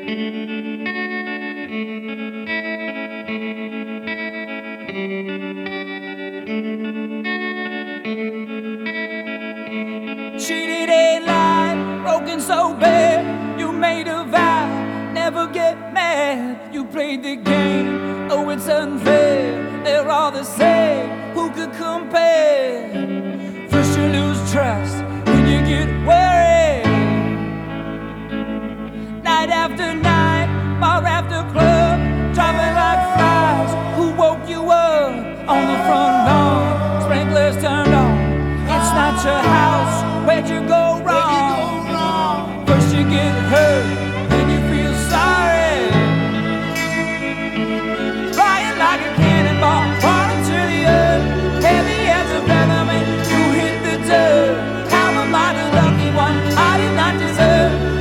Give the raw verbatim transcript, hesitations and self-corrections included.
Cheated ain't life, broken so bad. You made a vow, never get mad. You played the game, oh it's unfair. They're all the same, who could compare? First you lose trust, then you get worried. Night after night, bar after club,